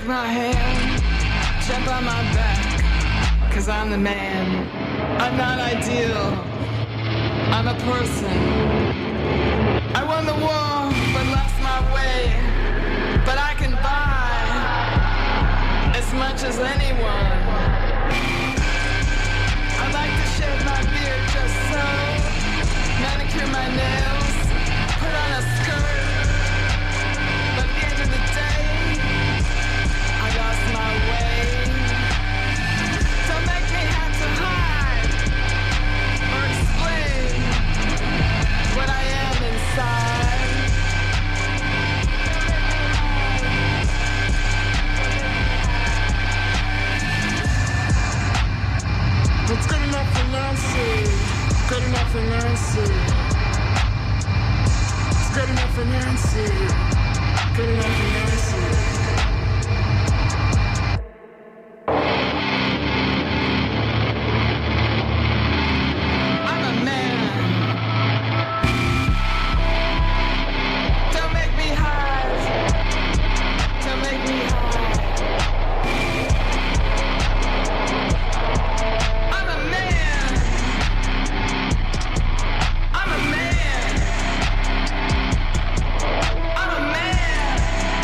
take my hand, jump on my back, 'cause I'm the man. I'm not ideal, I'm a person. I won the war, but lost my way. But I can buy as much as anyone. I like to shave my beard just so, manicure my nails, put on a skirt. But at the end of the day, I lost my way. Don't make me have to hide or explain what I am inside. It's good enough for Nancy. Good enough for Nancy. It's good enough for Nancy. Good enough for Nancy. I'm a man. Don't make me hide. Don't make me hide. I'm a man. I'm a man. I'm a man.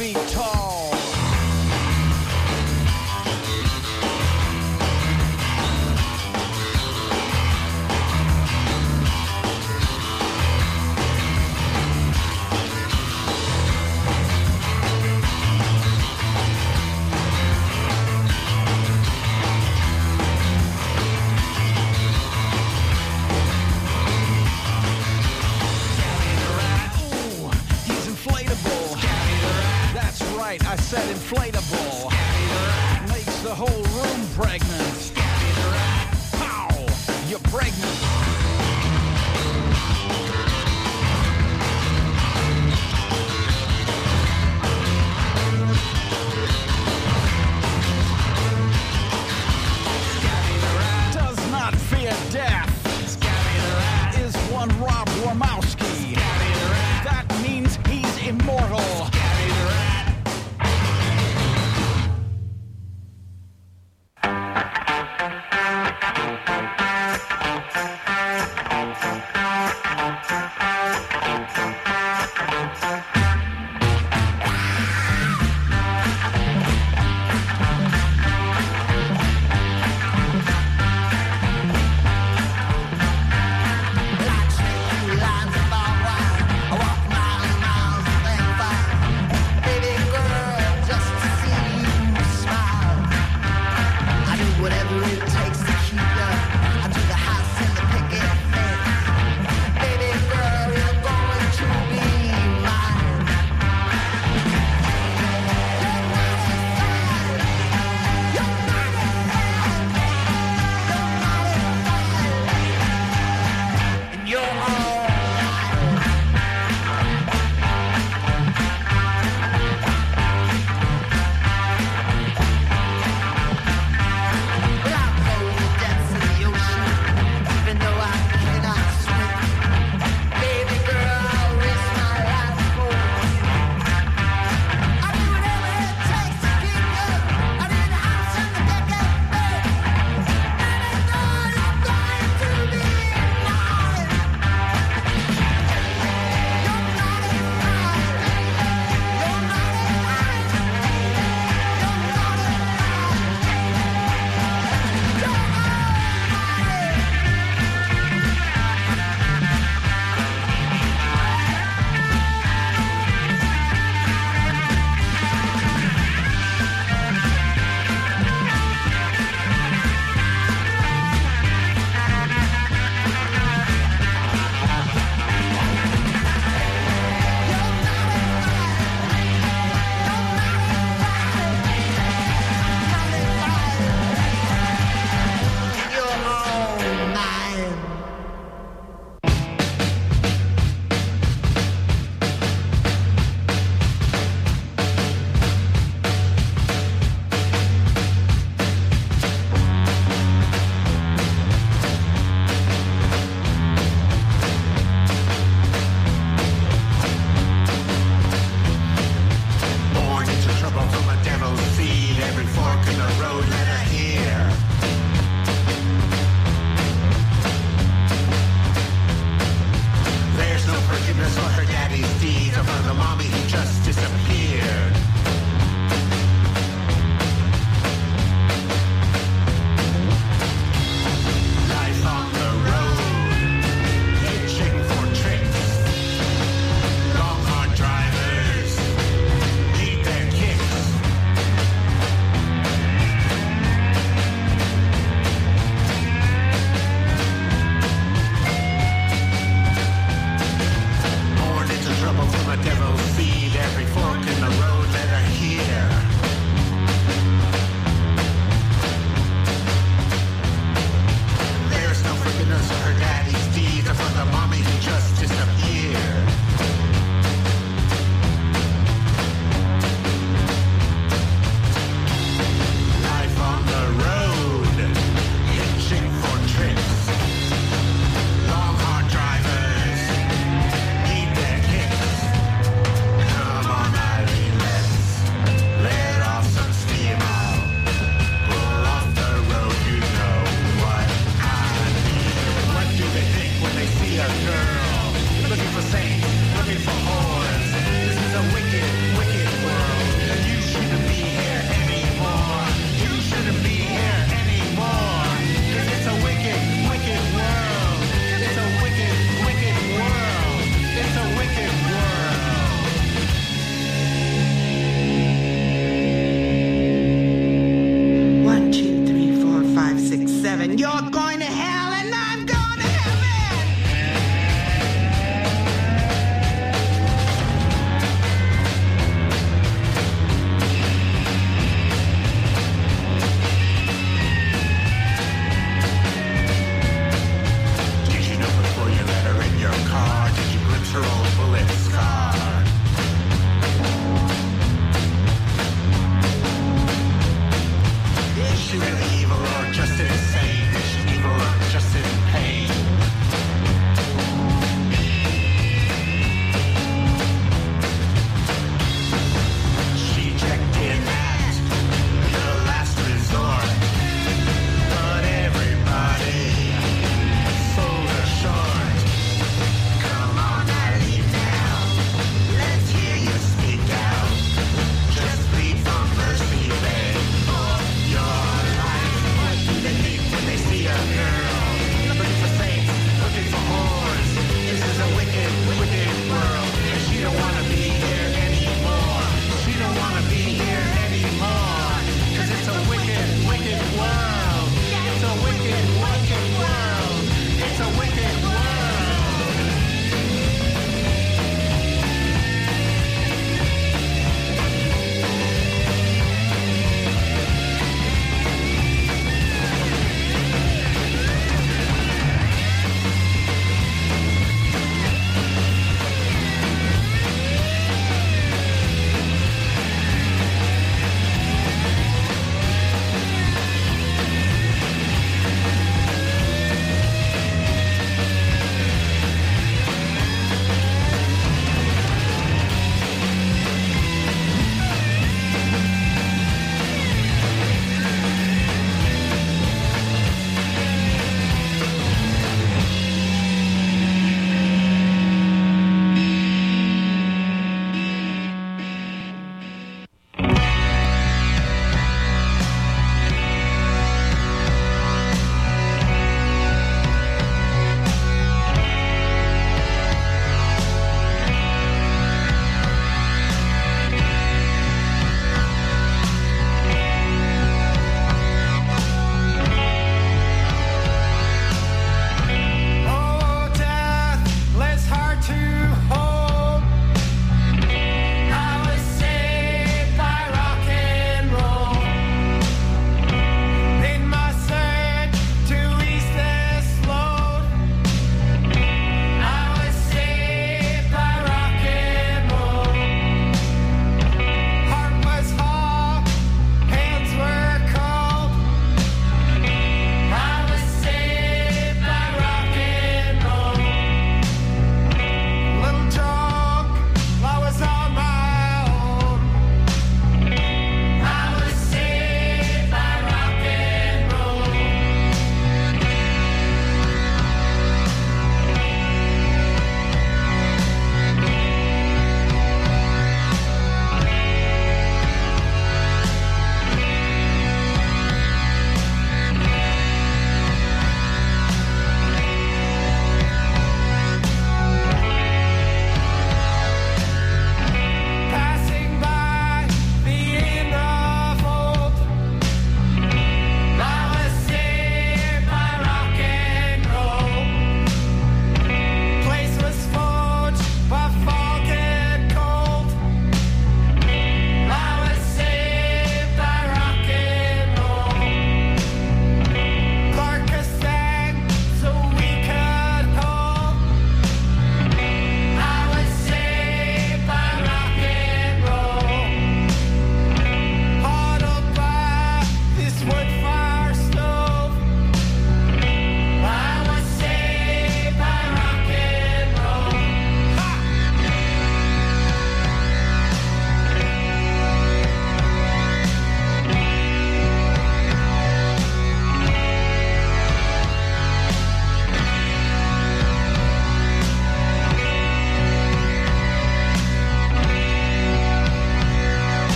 feet tall. I said inflatable. Makes the whole room pregnant. Pow! You're pregnant. Does not fear death. Is one Rob Wormowski. That means he's immortal.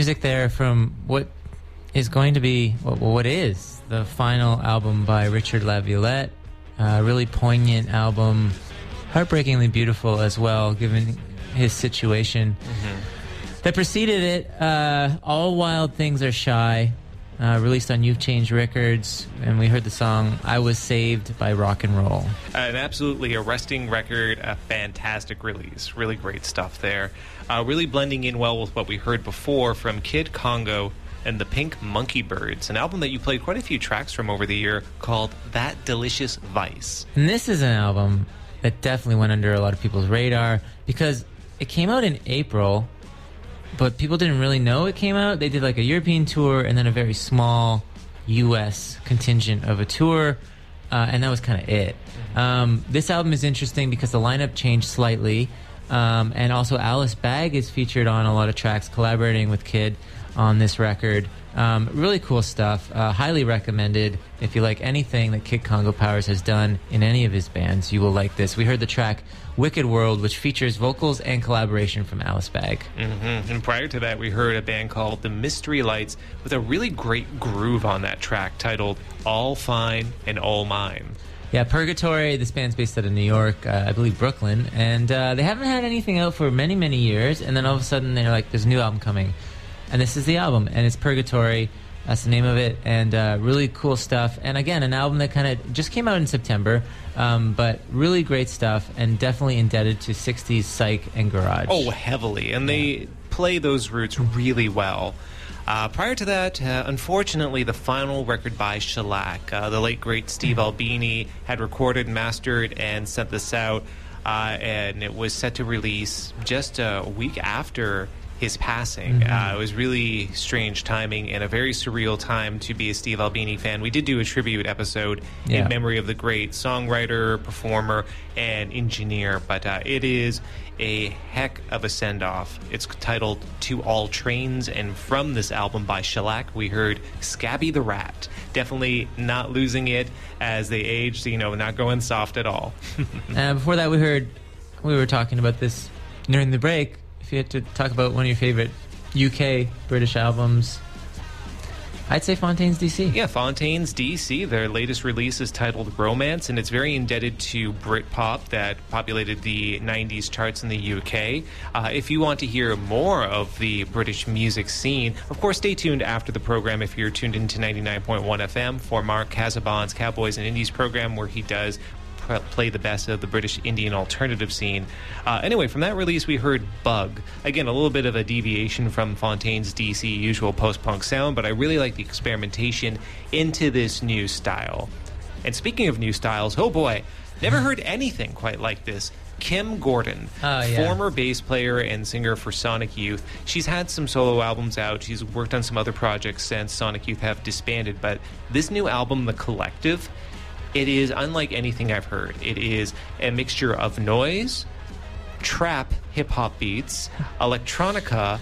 music there from what is going to be, what is the final album by Richard LaViolette. Really poignant album, heartbreakingly beautiful as well, given his situation. That preceded it, All Wild Things Are Shy, released on You've Changed Records, and we heard the song I Was Saved by Rock and Roll. An absolutely arresting record, a fantastic release. Really great stuff there. Really blending in well with what we heard before from Kid Congo and the Pink Monkey Birds, an album that you played quite a few tracks from over the year called That Delicious Vice. And this is an album that definitely went under a lot of people's radar because it came out in April, but people didn't really know it came out. They did like a European tour and then a very small U.S. contingent of a tour, and that was kind of it. This album is interesting because the lineup changed slightly, and also Alice Bagg is featured on a lot of tracks, collaborating with Kid on this record. Really cool stuff. Highly recommended. If you like anything that Kid Congo Powers has done in any of his bands, you will like this. We heard the track Wicked World, which features vocals and collaboration from Alice Bagg. And prior to that, we heard a band called The Mystery Lights with a really great groove on that track titled All Fine and All Mine. Yeah, Purgatory, this band's based out of New York, I believe Brooklyn, and they haven't had anything out for many, many years, and then all of a sudden they're like, there's a new album coming. And this is the album, and it's Purgatory. That's the name of it, and really cool stuff. And again, an album that kind of just came out in September, but really great stuff, and definitely indebted to 60s psych and garage. Oh, heavily. And they play those roots really well. Prior to that, unfortunately, the final record by Shellac, the late, great Steve Albini, had recorded, mastered, and sent this out, and it was set to release just a week after his passing. It was really strange timing and a very surreal time to be a Steve Albini fan. We did do a tribute episode in memory of the great songwriter, performer, and engineer, but it is a heck of a send-off. It's titled To All Trains, and from this album by Shellac, we heard Scabby the Rat. Definitely not losing it as they aged, not going soft at all. Before that, we were talking about this during the break. If you had to talk about one of your favorite UK British albums, I'd say Fontaines DC. Yeah, Fontaines DC. Their latest release is titled Romance, and it's very indebted to Britpop that populated the 90s charts in the UK. If you want to hear more of the British music scene, of course, stay tuned after the program if you're tuned into 99.1 FM for Mark Casabon's Cowboys and Indies program, where he does play the best of the British Indian alternative scene. Anyway, from that release, we heard Bug. Again, a little bit of a deviation from Fontaines DC usual post-punk sound, but I really like the experimentation into this new style. And speaking of new styles, oh boy, never heard anything quite like this. Kim Gordon, former bass player and singer for Sonic Youth. She's had some solo albums out. She's worked on some other projects since Sonic Youth have disbanded, but this new album, The Collective, it is unlike anything I've heard. It is a mixture of noise, trap, hip-hop beats, electronica,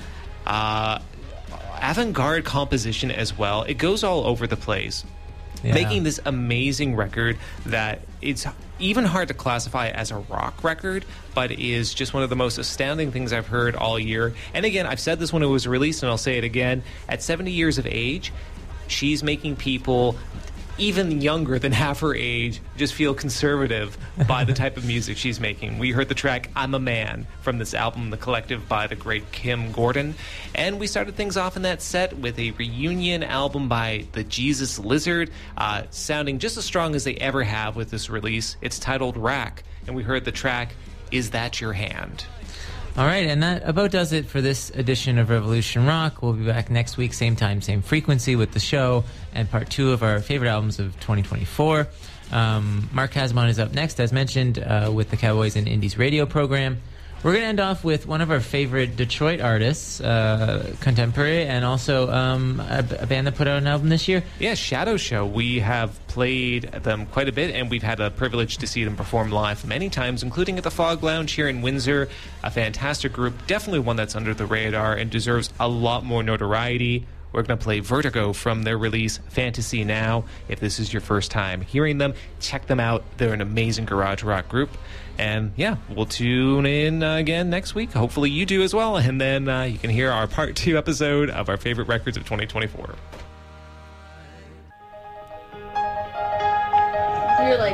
avant-garde composition as well. It goes all over the place, making this amazing record that it's even hard to classify as a rock record, but is just one of the most astounding things I've heard all year. And again, I've said this when it was released, and I'll say it again. At 70 years of age, she's making people even younger than half her age just feel conservative by the type of music she's making. We heard the track I'm a Man from this album, The Collective, by the great Kim Gordon. And we started things off in that set with a reunion album by the Jesus Lizard, sounding just as strong as they ever have with this release. It's titled Rack, and we heard the track Is That Your Hand? All right, and that about does it for this edition of Revolution Rock. We'll be back next week, same time, same frequency, with the show and part 2 of our favorite albums of 2024. Mark Casabon is up next, as mentioned, with the Cowboys and Indies radio program. We're going to end off with one of our favorite Detroit artists, contemporary, and also a band that put out an album this year. Yeah, Shadow Show. We have played them quite a bit, and we've had a privilege to see them perform live many times, including at the Fog Lounge here in Windsor. A fantastic group, definitely one that's under the radar and deserves a lot more notoriety. we're going to play Vertigo from their release Fantasy Now. If this is your first time hearing them, check them out. They're an amazing garage rock group. And yeah, we'll tune in again next week. Hopefully you do as well. And then you can hear our part 2 episode of our favorite records of 2024. You're like...